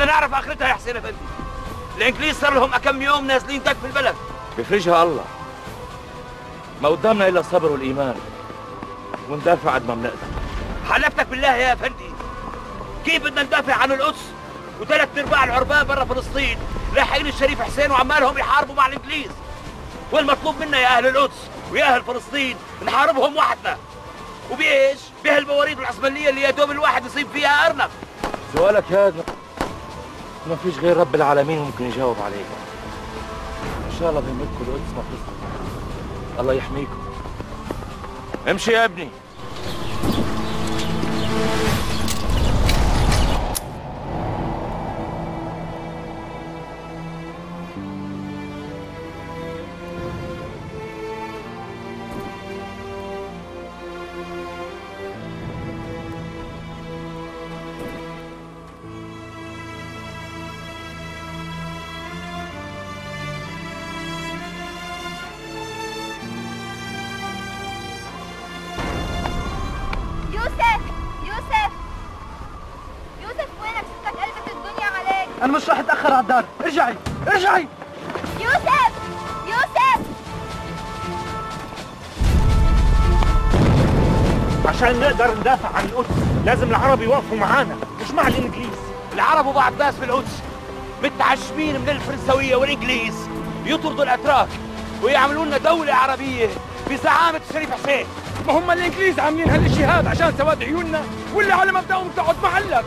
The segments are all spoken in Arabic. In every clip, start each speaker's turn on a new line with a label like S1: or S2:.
S1: نعرف اخرتها يا حسين افندي. الانجليز صار لهم كم يوم نازلين دق في البلد. بيفرجها الله. ما قدامنا الا الصبر والايمان وندافع قد ما بنقدر. حلفتك بالله يا افندي، كيف بدنا ندافع عن القدس وثلاث ارباع العربان برا فلسطين لاحقين الشريف حسين وعمالهم يحاربوا مع الانجليز؟ والمطلوب منا يا اهل القدس ويا اهل فلسطين نحاربهم وحدنا. وبايش؟ بهالبواريد العثمانيه اللي يا دوب الواحد يصيب فيها ارنب. سؤالك هذا ما فيش غير رب العالمين ممكن يجاوب عليه. ان شاء الله بيملكوا القدس ما تزعل. الله يحميكم. امشي يا ابني.
S2: أنا مش راح أتأخر على الدار، ارجعي، ارجعي!
S3: يوسف! يوسف!
S4: عشان نقدر ندافع عن القدس، لازم العرب يوقفوا معانا، مش مع الإنجليز.
S1: العرب وبعض ناس في القدس متعشمين من الفرنسوية والإنجليز يطردوا الأتراك ويعملوا لنا دولة عربية بزعامة الشريف حسين.
S5: ما هم الإنجليز عاملين هالشيء هذا عشان سواد عيوننا، واللي على مبدأهم تقعد محلك.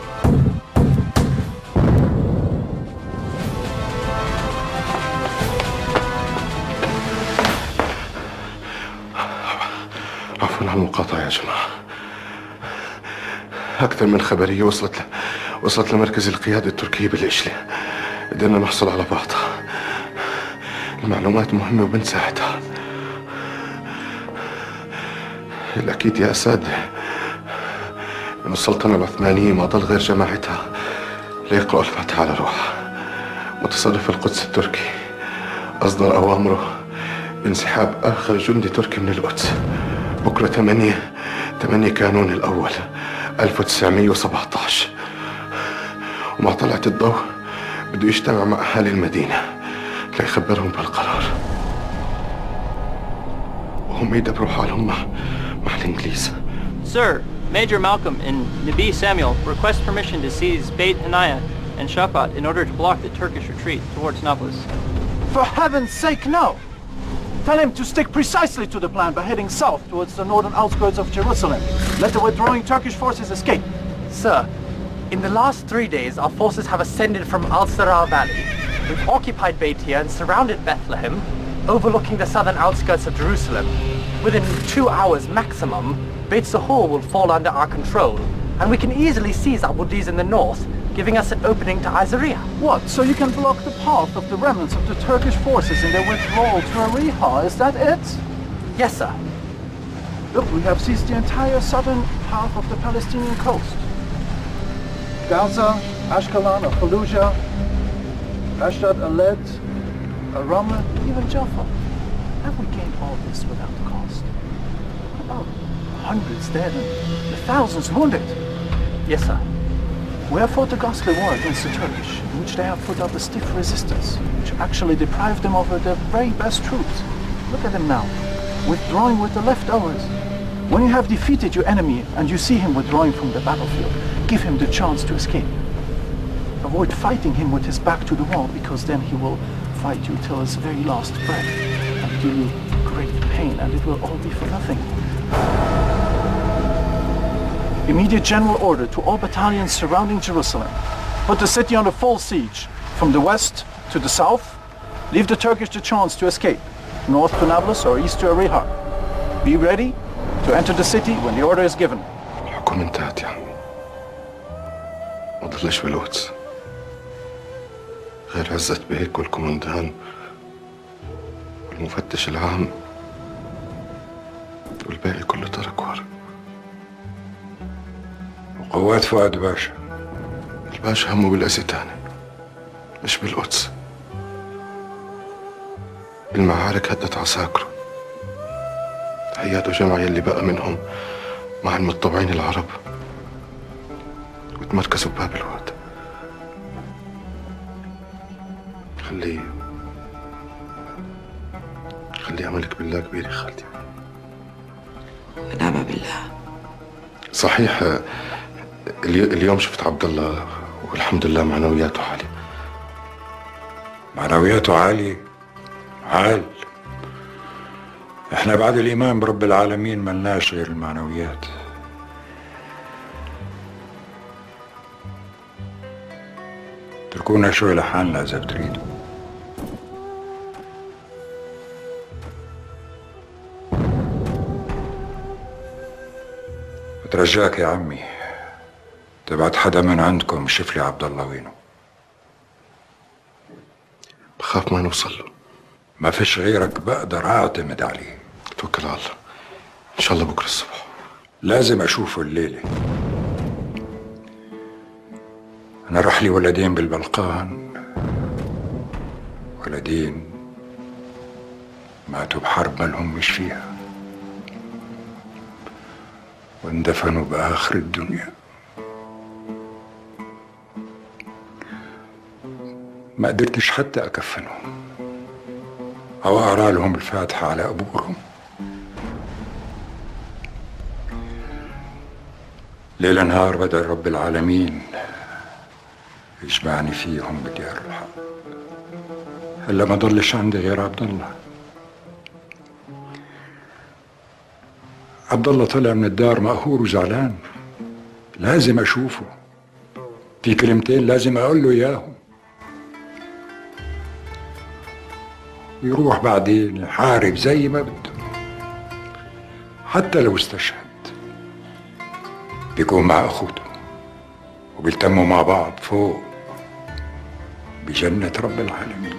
S6: عفوا عن المقاطعة يا جماعة. أكثر من خبرية وصلت لمركز القيادة التركية بالإشلة. قدرنا نحصل على بعضها. المعلومات مهمة وبنساعدها. الأكيد يا أساتذة إن السلطنة العثمانية ما ضل غير جماعتها ليقرأوا الفاتحة على روحها. متصرف القدس التركي أصدر أوامره بانسحاب آخر جندي تركي من القدس بكرة 8 كانون الأول 1917. ومع طلعة الضوء بده يجتمع مع أهالي المدينة ليخبرهم بالقرار، وهم يدبروا حالهم مع الإنجليز.
S7: Sir, Major Malcolm and Nabi Samuel request permission to seize Beit Hanaya and Shafat in order to block the Turkish retreat towards Nablus.
S2: For heaven's sake, no! Tell him to stick precisely to the plan by heading south towards the northern outskirts of Jerusalem. Let the withdrawing Turkish forces escape.
S8: Sir, in the last 3 days, our forces have ascended from Al-Sarar Valley. We've occupied Beitia and surrounded Bethlehem, overlooking the southern outskirts of Jerusalem. Within 2 hours maximum, Beit Sahor will fall under our control, and we can easily seize Abu Diz in the north, giving us an opening to Isaiah.
S2: What? So you can block the path of the remnants of the Turkish forces in their withdrawal to Ariha? Is that it?
S8: Yes, sir.
S2: Look, we have seized the entire southern half of the Palestinian coast. Gaza, Ashkelon, Fallujah, Ashdod, Aled, Ramah, even Jaffa. Have we gained all this without cost? About hundreds dead and thousands wounded.
S8: Yes, sir.
S2: We have fought a ghastly war against the Turkish, in which they have put up a stiff resistance, which actually deprived them of their very best troops. Look at them now, withdrawing with the leftovers. When you have defeated your enemy and you see him withdrawing from the battlefield, give him the chance to escape. Avoid fighting him with his back to the wall, because then he will fight you till his very last breath and do you great pain, and it will all be for nothing. Immediate general order to all battalions surrounding Jerusalem. Put the city under full siege, from the west to the south. Leave the Turkish the chance to escape, north to Nablus or east to Ariha. Be ready to enter the city when the order is given.
S6: الحكم انتهت يا عمي. ما ضلش بالقدس غير عزت بيك والكومندان والمفتش العام، والباقي كله ترك ورا.
S9: وقوات فؤاد باشا؟
S6: الباشا همه بالأزيتانة مش بالقدس. المعارك هدت عساكره، هياتوا جمع يلي بقى منهم مع المتطوعين العرب وتمركزوا بباب الواد. خليه عملك بالله كبير يا خالتي.
S10: ونعم بالله.
S6: صحيح اليوم شفت عبد الله والحمد لله معنوياته عالية.
S9: معنوياته عالية؟ عال. احنا بعد الإيمان برب العالمين ملناش غير المعنويات. تركونا شوي لحالنا إذا بتريدوا. بترجاك يا عمي تبعت حدا من عندكم يشوف لي عبد الله وينه.
S6: بخاف ما نوصل له.
S9: ما فيش غيرك بقدر اعتمد عليه.
S6: توكل على الله، ان شاء الله بكره الصبح.
S9: لازم اشوفه الليله. انا راح لي ولدين بالبلقان، ولدين ماتوا بحرب ما لهمش فيها واندفنوا باخر الدنيا. ما قدرتش حتى اكفنهم او اقرا لهم الفاتحه على قبورهم. ليل نهار بدعي رب العالمين يجمعني فيهم بديار الحق. هلا ما ضلش عندي غير عبد الله. عبد الله طلع من الدار مقهور وزعلان. لازم اشوفه. في كلمتين لازم اقول له اياهم. يروح بعدين يحارب زي ما بده. حتى لو استشهد بيكون مع اخوته وبيلتموا مع بعض فوق بجنة رب العالمين.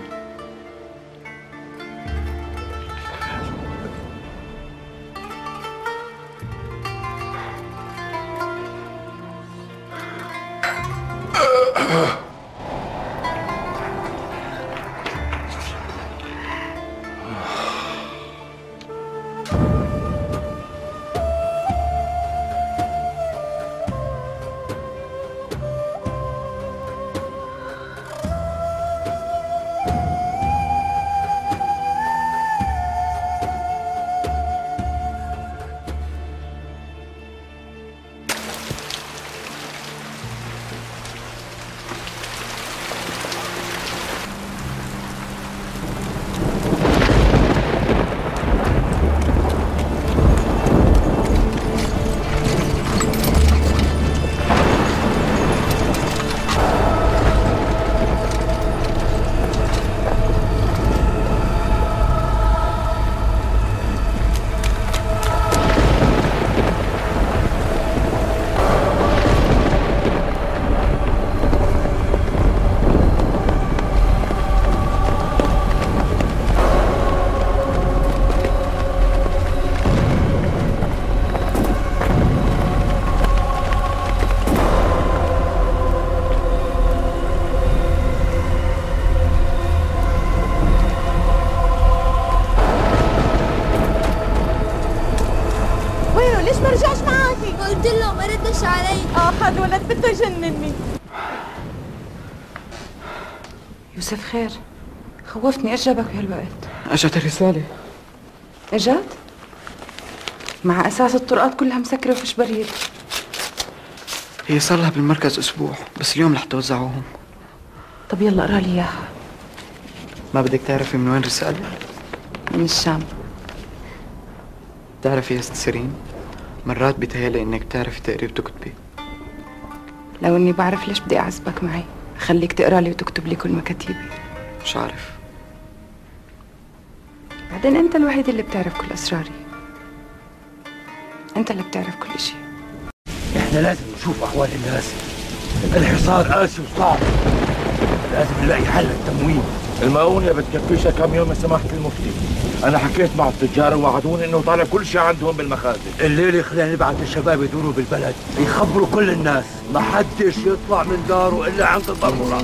S10: يوسف خير؟ خوفتني. ايش جابك بهالوقت؟
S11: اجت الرسالة.
S10: اجت؟ مع اساس الطرقات كلها مسكرة وفيش بريد.
S11: هي صار لها بالمركز اسبوع، بس اليوم رح توزعوهم.
S10: طب يلا اقرا لي اياها.
S11: ما بدك تعرفي من وين الرسالة؟
S10: من الشام.
S11: بتعرفي يا ست سيرين، مرات بيتهيألي انك بتعرفي تقري وتكتبي.
S10: لو اني بعرف ليش بدي اعذبك معي، خليك تقرا لي وتكتب لي كل مكاتيبي.
S11: مش عارف.
S10: بعدين انت الوحيد اللي بتعرف كل اسراري. انت اللي بتعرف كل شيء.
S5: احنا لازم نشوف احوال الناس. الحصار قاسي وصعب. لازم نلاقي حل للتموين.
S1: المؤونة بتكفيش كم يوم يا سماحة المفتي. أنا حكيت مع التجار ووعدوني إنه طالع كل شيء عندهم بالمخازن.
S5: الليلة خلينا نبعث الشباب يدوروا بالبلد يخبروا كل الناس، ما حدش يطلع من داره إلا عند الضرورة.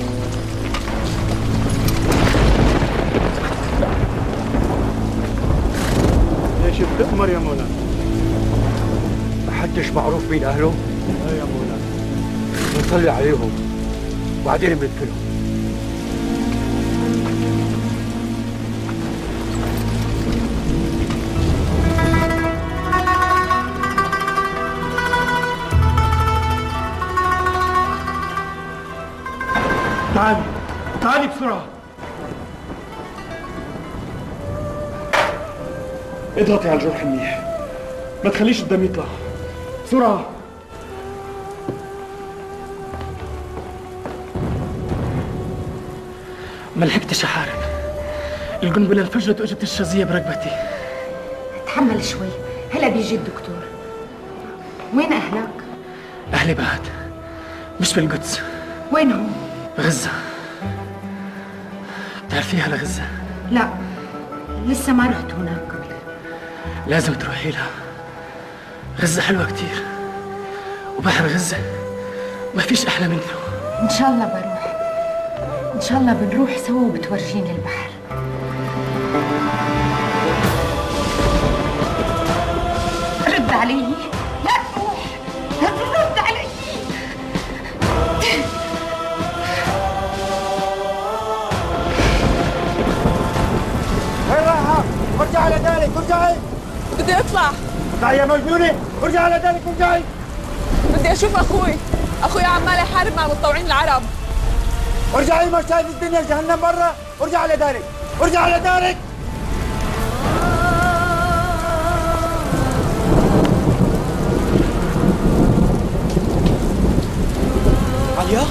S4: ليش بتأمر يا مولانا؟
S5: ما حدش معروف مين أهله؟
S4: لا يا مولانا.
S5: بنصلي عليهم وبعدين بندفنهم.
S12: تعالي تعالي بسرعة. اضغطي على الجرح منيح، ما تخليش الدم يطلع. بسرعة. ما لحقتش احارب، القنبلة انفجرت واجت الشظية برقبتي.
S13: تحمل شوي، هلا بيجي الدكتور. وين أهلك؟
S12: أهلي بعد، مش بالقدس.
S13: وينهم؟
S12: غزة. بتعرفيها لغزة؟
S13: لا، لسه ما رحت هناك.
S12: لازم تروحي لها. غزة حلوة كتير، وبحر غزة ما فيش أحلى منه.
S13: إن شاء الله بروح، إن شاء الله بنروح سوا وبتورجيني البحر. رد علي، لا تروح، رد علي.
S14: وين رايحة؟ ارجع على ذلك، ارجعي.
S15: بدي اطلع.
S14: اطلعي يا مجنونة، ارجع على ذلك، ارجعي.
S15: بدي اشوف اخوي عمال يحارب مع المتطوعين العرب.
S14: ارجعي، ما شايف الدنيا جهنم برا، ارجع على ذلك، ارجع على ذلك.
S11: عليا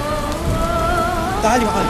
S11: تعالي معي.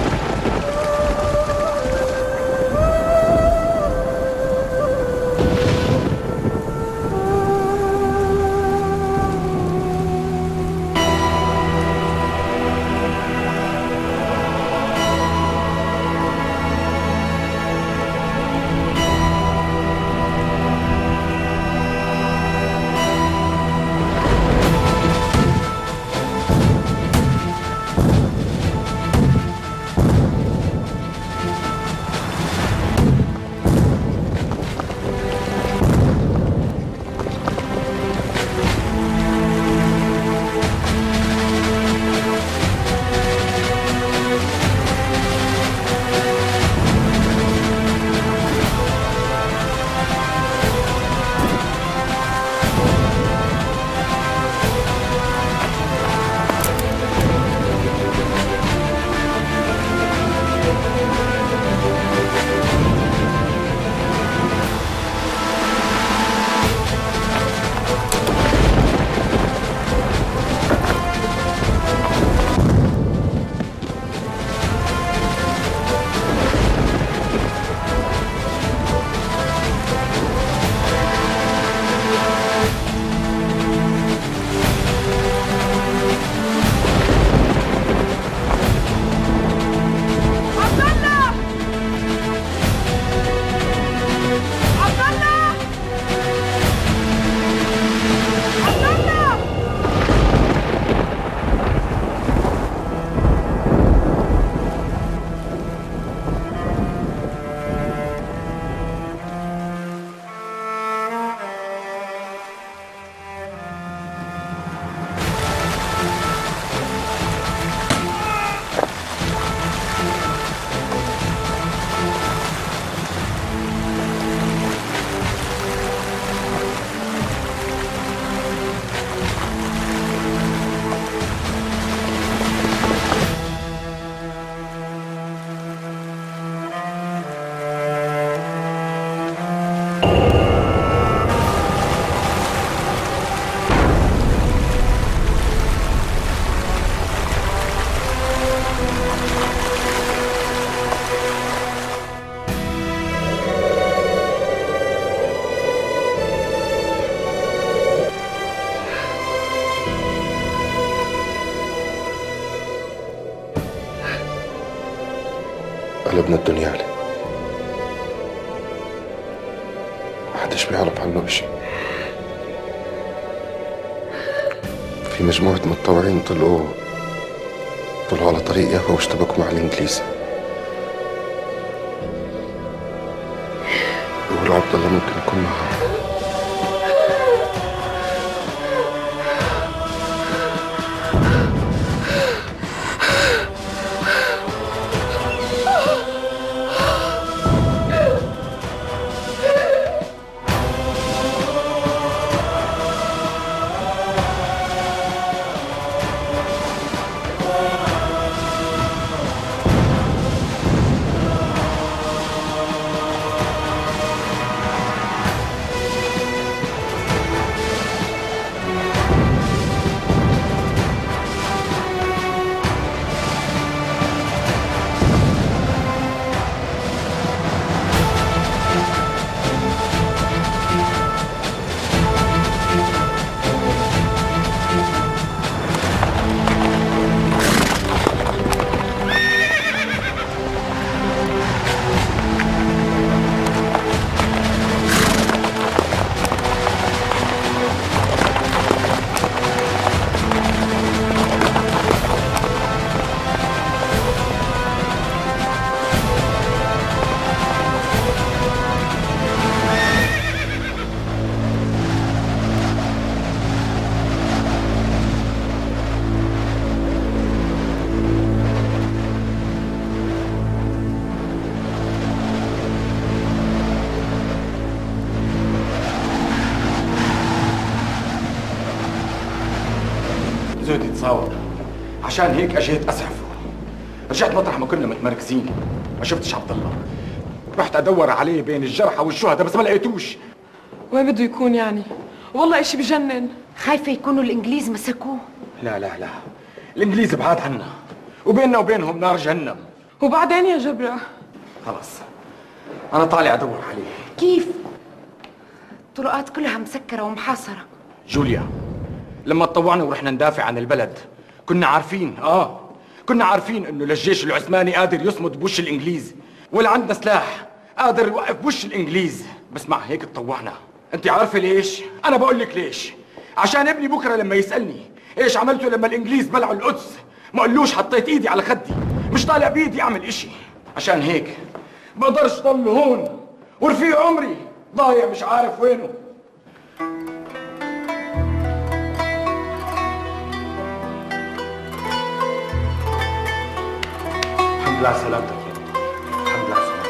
S6: قلبنا الدنيا عليه، محدش بيعرف عنه اشي. في مجموعة متطوعين طلعوا على طريق يافا واشتبكوا مع الانجليز. بيقولوا عبد الله ممكن يكون معهم.
S9: يتصاوب، عشان هيك اجيت اسعفه. رجعت مطرح ما كنا متمركزين، ما شفتش عبد الله. رحت ادور عليه بين الجرحى والشهداء بس ما لقيتوش.
S15: وين بده يكون يعني؟ والله اشي بجنن.
S13: خايفة يكونوا الإنجليز مسكوه.
S9: لا لا لا، الانجليز بعاد عنا وبيننا وبينهم نار جهنم.
S15: وبعدين يا جبرة؟
S9: خلص انا طالع ادور عليه.
S13: كيف؟ الطرقات كلها مسكرة ومحاصرة.
S9: جوليا، لما تطوعنا ورحنا ندافع عن البلد كنا عارفين انه للجيش العثماني قادر يصمد بوش الانجليز، ولا عندنا سلاح قادر يوقف بوش الانجليز، بس مع هيك تطوعنا. انت عارفه ليش؟ انا بقول لك ليش. عشان ابني بكره لما يسالني ايش عملته لما الانجليز بلعوا القدس، ما اقولوش حطيت ايدي على خدي، مش طالع بايدي اعمل اشي. عشان هيك بقدرش ضل هون ورفيق عمري ضايع مش عارف وينه. الحمد لله على سلامتك يا ابني. الحمد لله على سلامتك.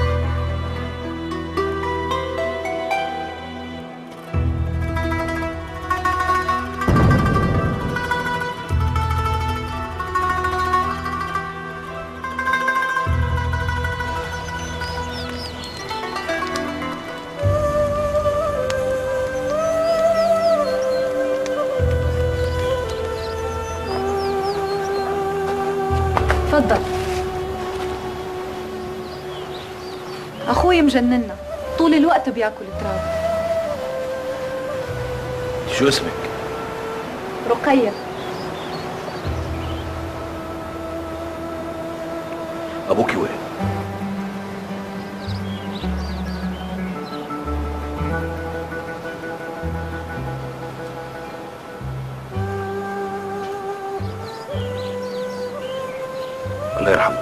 S16: تفضل. اخوي مجننا، طول الوقت بياكل تراب.
S1: شو اسمك؟
S16: رقية.
S1: ابوكي وين؟ الله يرحمه.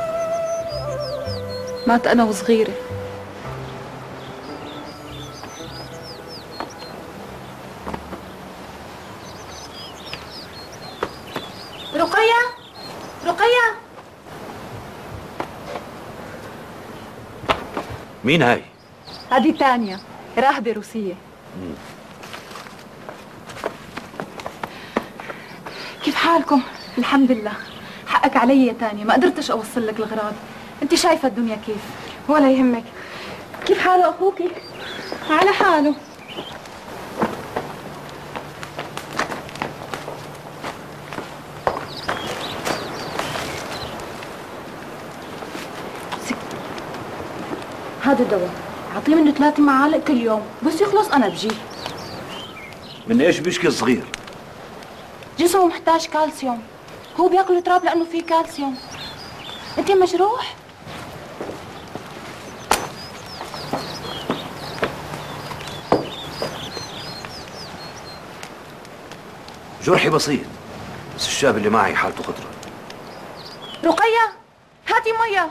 S16: مات أنا وصغيرة.
S13: رقية، رقية.
S1: مين هاي؟
S16: هذه تانيا، راهبة روسية. كيف حالكم؟ الحمد لله. حقك علي يا تانيا، ما قدرتش أوصل لك الغراض. انت شايفة الدنيا كيف. ولا يهمك. كيف حاله أخوكي؟ على حاله. هذا الدواء أعطيه منه 3 معالق كل يوم، بس يخلص أنا بجي.
S1: من ايش بيشكي الصغير؟
S13: جسمه محتاج كالسيوم، هو بياكل تراب لأنه فيه كالسيوم. أنت مجروح؟
S1: جرحي بسيط، بس الشاب اللي معي حالته خطرة.
S13: رقية، هاتي مية.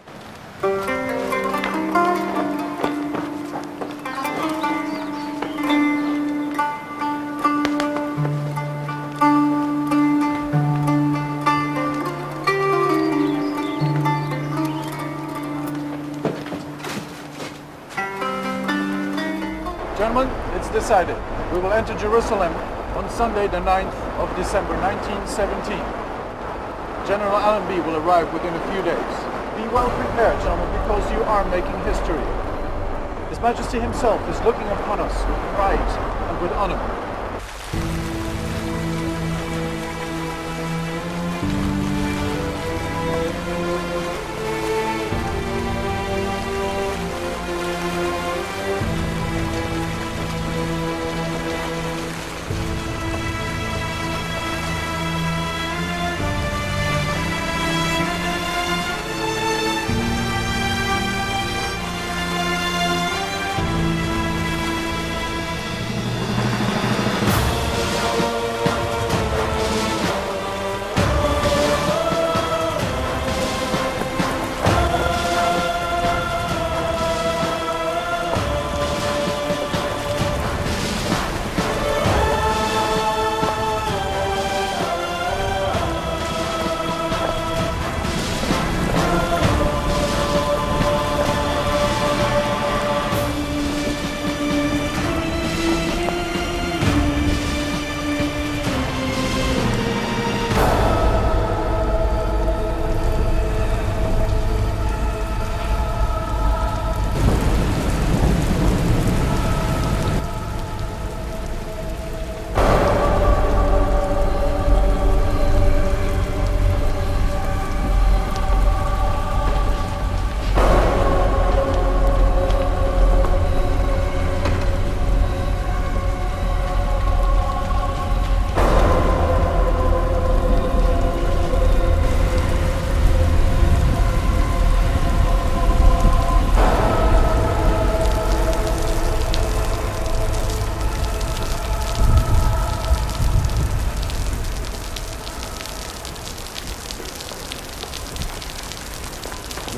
S2: Gentlemen, it's decided. We will enter Jerusalem on Sunday, the 9th of December, 1917. General Allenby will arrive within a few days. Be well prepared, gentlemen, because you are making history. His Majesty himself is looking upon us with pride and with honor.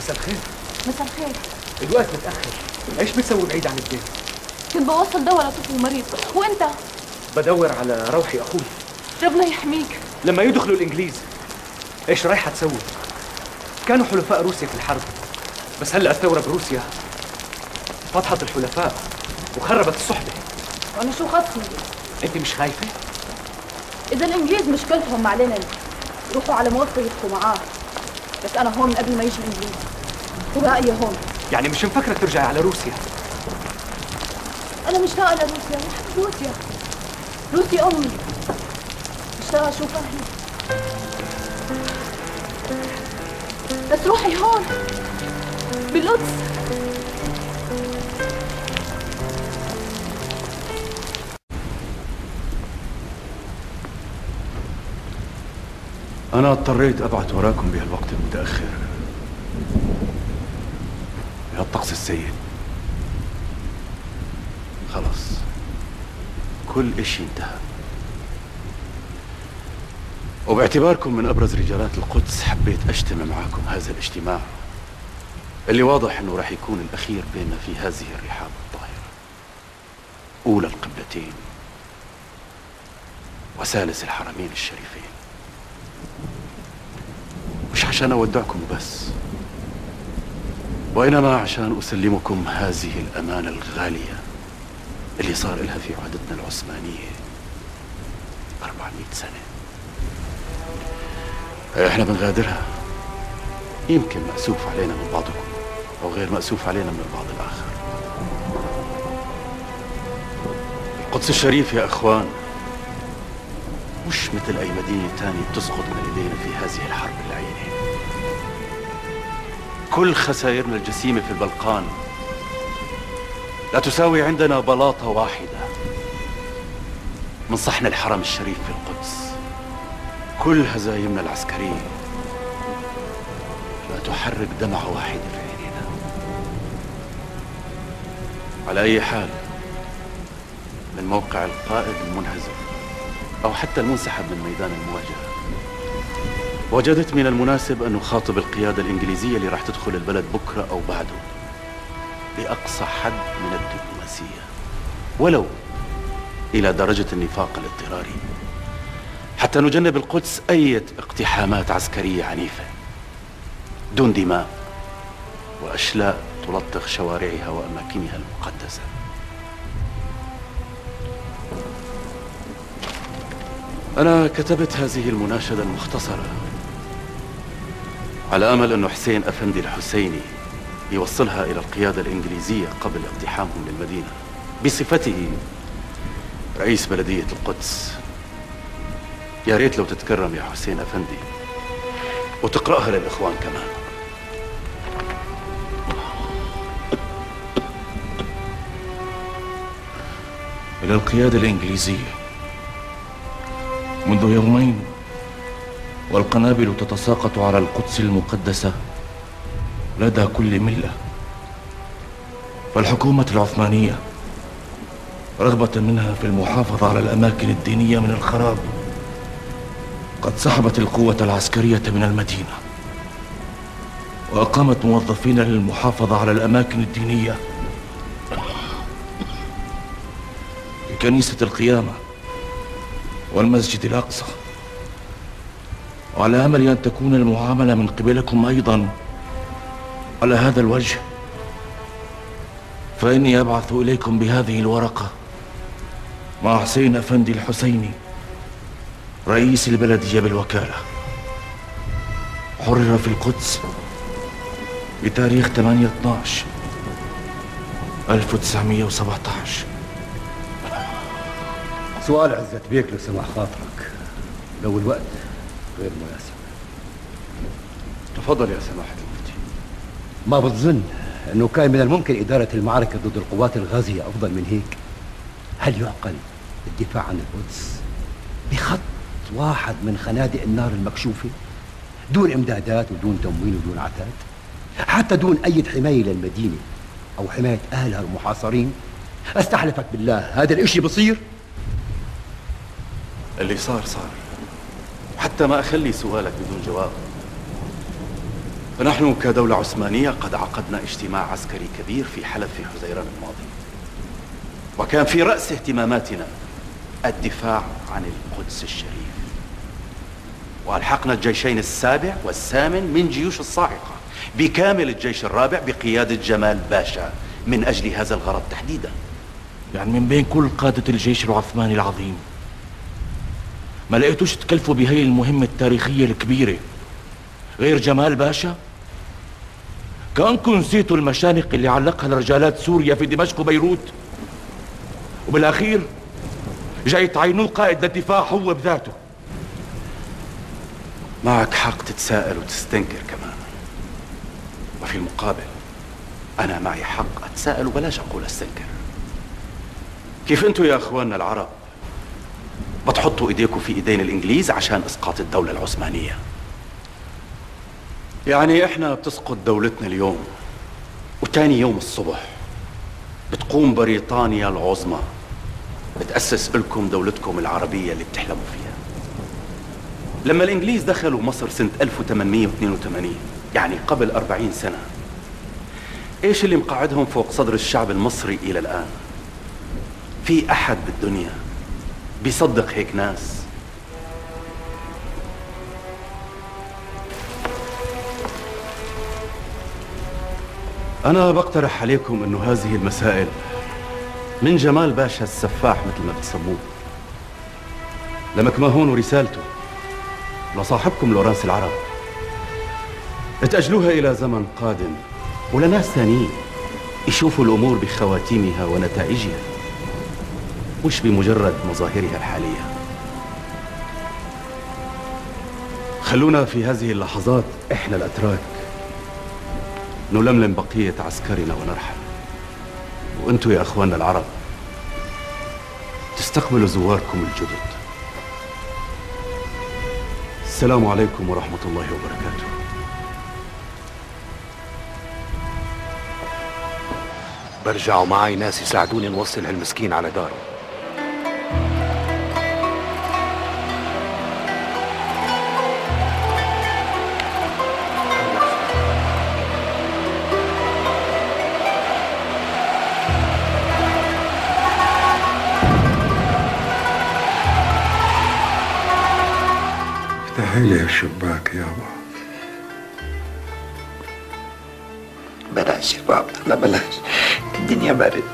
S11: مساء الخير.
S16: مساء الخير.
S11: الوقت متأخر، ايش بتسوي بعيد عن البيت؟
S16: كنت بوصل دواء لطفل مريض، وانت؟
S11: بدور على روحي اخوي.
S16: ربنا يحميك.
S11: لما يدخلوا الانجليز ايش رايحة تسوي؟ كانوا حلفاء روسيا في الحرب، بس هلا استورب روسيا فضحت الحلفاء وخربت الصحبة.
S16: وانا شو خصني؟
S11: انت مش خايفة؟
S16: اذا الانجليز مشكلتهم مع لينين يروحوا على موظف يدخلوا معاه، بس انا هون من قبل ما يجي الانجليز وباقية هون.
S11: يعني مش مفكرة ترجعي على روسيا؟
S16: انا مشتاقة لروسيا، بحب روسيا. روسيا امي، مشتاقة اشوفها هي. بس روحي هون بالقدس.
S2: أنا اضطريت أبعث وراكم بهالوقت المتأخر بهالطقس السيء. خلص كل إشي انتهى، وباعتباركم من أبرز رجالات القدس حبيت أجتمع معاكم هذا الاجتماع اللي واضح أنه راح يكون الأخير بيننا في هذه الرحاب الطاهرة، أولى القبلتين وثالث الحرمين الشريفين. مش عشان أودعكم بس، وإنما عشان أسلمكم هذه الأمانة الغالية اللي صار لها في عهدتنا العثمانية 400 سنة. إحنا بنغادرها، يمكن مأسوف علينا من بعضكم أو غير مأسوف علينا من البعض الآخر. القدس الشريف يا أخوان مش مثل أي مدينة تانية بتسقط من إيدينا في هذه الحرب اللعينة. كل خسائرنا الجسيمة في البلقان لا تساوي عندنا بلاطة واحدة من صحن الحرم الشريف في القدس. كل هزايمنا العسكرية لا تحرك دمعة واحدة في عينينا. على أي حال، من موقع القائد المنهزم أو حتى المنسحب من ميدان المواجهة، وجدت من المناسب أن نخاطب القيادة الإنجليزية اللي راح تدخل البلد بكرة أو بعده بأقصى حد من الدبلوماسية، ولو إلى درجة النفاق الاضطراري، حتى نجنب القدس أي اقتحامات عسكرية عنيفة دون دماء وأشلاء تلطخ شوارعها وأماكنها المقدسة. أنا كتبت هذه المناشدة المختصرة على أمل أن حسين أفندي الحسيني يوصلها إلى القيادة الإنجليزية قبل اقتحامهم للمدينة بصفته رئيس بلدية القدس. يا ريت لو تتكرم يا حسين أفندي وتقرأها للإخوان كمان.
S1: إلى القيادة الإنجليزية: منذ يومين والقنابل تتساقط على القدس المقدسة لدى كل ملة، فالحكومة العثمانية رغبة منها في المحافظة على الأماكن الدينية من الخراب قد سحبت القوة العسكرية من المدينة، وأقامت موظفين للمحافظة على الأماكن الدينية ككنيسة القيامة والمسجد الأقصى، وعلى أمل أن تكون المعاملة من قبلكم أيضا على هذا الوجه، فإني أبعث إليكم بهذه الورقة مع حسين أفندي الحسيني رئيس البلدية بالوكالة. حرر في القدس بتاريخ 8/12/1917.
S5: سؤال عزة بيك لو سمح خاطرك، لو الوقت غير مناسب.
S2: تفضل يا سماحة المفتي.
S5: ما بتظن انه كان من الممكن ادارة المعركة ضد القوات الغازية افضل من هيك؟ هل يعقل الدفاع عن القدس بخط واحد من خنادق النار المكشوفة دون امدادات ودون تموين ودون عتاد، حتى دون اي حماية للمدينة او حماية اهلها المحاصرين؟ استحلفك بالله هذا الاشي بصير؟
S2: اللي صار صار، حتى ما أخلي سؤالك بدون جواب.
S17: فنحن كدولة عثمانية قد عقدنا اجتماع عسكري كبير في حلب في حزيران الماضي، وكان في رأس اهتماماتنا الدفاع عن القدس الشريف، وألحقنا الجيشين السابع والثامن من جيوش الصاعقة بكامل الجيش الرابع بقيادة جمال باشا من أجل هذا الغرض تحديدا.
S1: يعني من بين كل قادة الجيش العثماني العظيم ما لقيتوش تكلفوا بهي المهمة التاريخية الكبيرة غير جمال باشا؟ كأنكم نسيتوا المشانق اللي علقها لرجالات سوريا في دمشق وبيروت، وبالأخير جاي تعينوه قائد للدفاع هو بذاته.
S17: معك حق تتساءل وتستنكر كمان، وفي المقابل أنا معي حق أتساءل وبلاش أقول أستنكر. كيف أنتوا يا أخواننا العرب بتحطوا إيديكم في إيدين الإنجليز عشان إسقاط الدولة العثمانية؟ يعني إحنا بتسقط دولتنا اليوم، وتاني يوم الصبح بتقوم بريطانيا العظمى بتأسس لكم دولتكم العربية اللي بتحلموا فيها. لما الإنجليز دخلوا مصر سنة 1882، يعني قبل 40 سنة، إيش اللي مقعدهم فوق صدر الشعب المصري إلى الآن؟ في أحد بالدنيا بيصدق هيك ناس؟ أنا بقترح عليكم إنه هذه المسائل من جمال باشا السفاح مثل ما بتسموه لمكمهون ورسالته لصاحبكم لورانس العرب، اتأجلوها إلى زمن قادم ولناس ثانيين يشوفوا الأمور بخواتيمها ونتائجها مش بمجرد مظاهرها الحالية. خلونا في هذه اللحظات إحنا الأتراك نلملم بقية عسكرنا ونرحل، وأنتوا يا أخواننا العرب تستقبلوا زواركم الجدد. السلام عليكم ورحمة الله وبركاته.
S18: برجعوا معي ناس يساعدوني نوصل هالمسكين على داره.
S19: افتحي لي الشباك يابا.
S20: بلاش يا بابا، لا بلاش، الدنيا برد.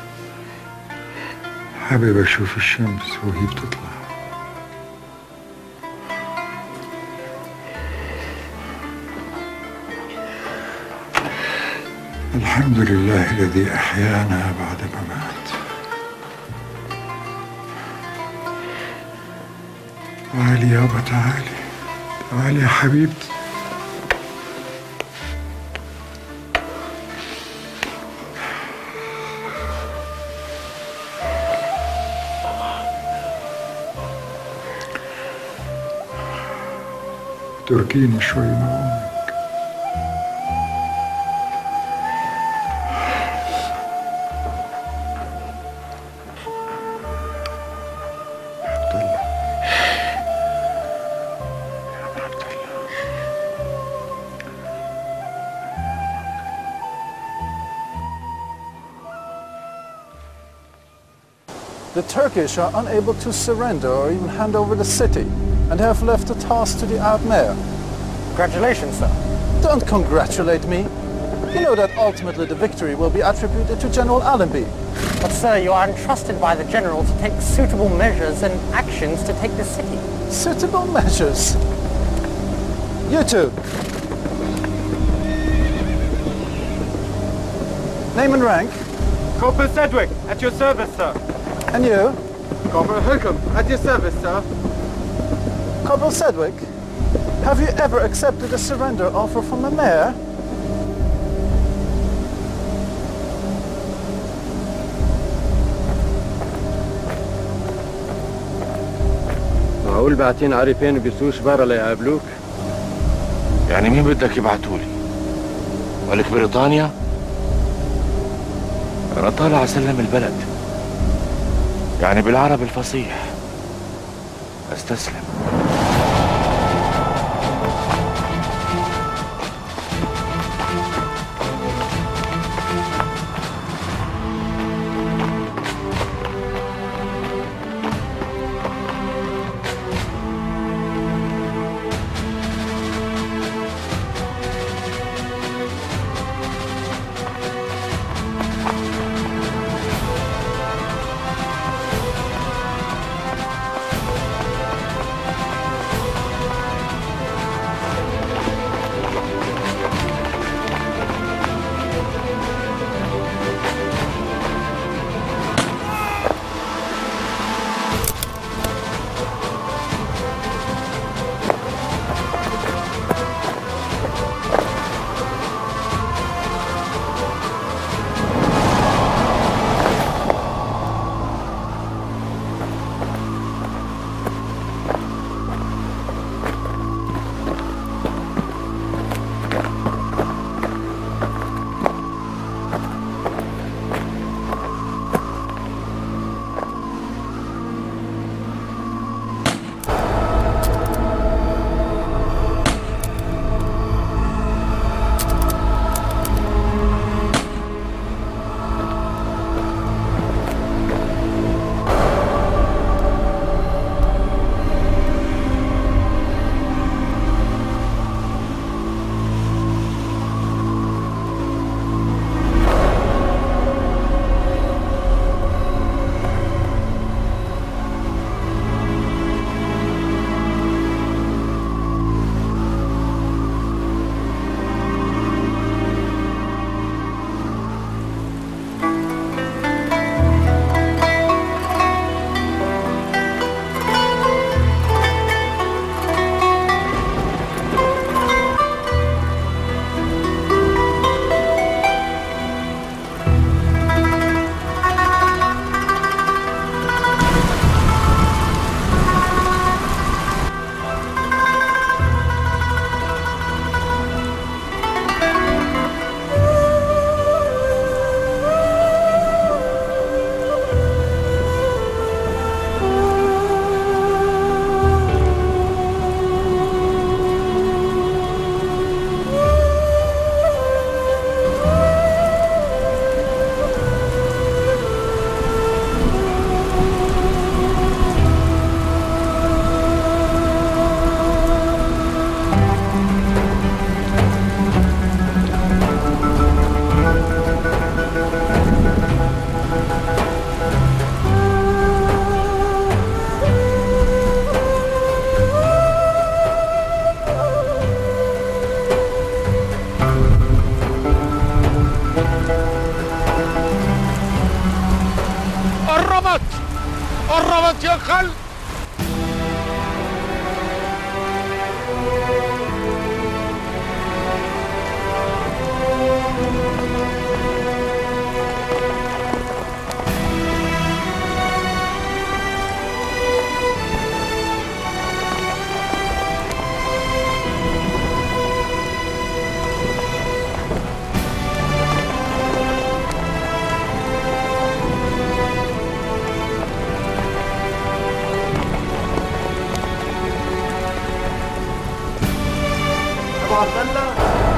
S19: حابب اشوف الشمس وهي بتطلع. الحمد لله الذي احيانا بعد ما مات. تعالي يابا، تعالي تعالي يا حبيبتي. تركيني شوي مع أمك.
S2: The Turkish are unable to surrender or even hand over the city, and have left the task to the Admir.
S8: Congratulations, sir.
S2: Don't congratulate me. You know that ultimately the victory will be attributed to General Allenby.
S8: But sir, you are entrusted by the general to take suitable measures and actions to take the city.
S2: Suitable measures? You two. Name and rank?
S4: Corporal Sedgwick, at your service, sir.
S2: And you?
S4: Corporal Hookham, at your service, sir.
S2: Corporal Sedgwick, have you ever accepted a surrender offer from the mayor?
S18: معقول باعتين عارفين بيسوش برا ليقابلوك؟
S1: يعني مين بدك يبعتولي؟ ملك بريطانيا؟ أنا طالع أسلم البلد، يعني بالعربي الفصيح استسلم.
S21: وقف يا خل.
S14: ابو عبد الله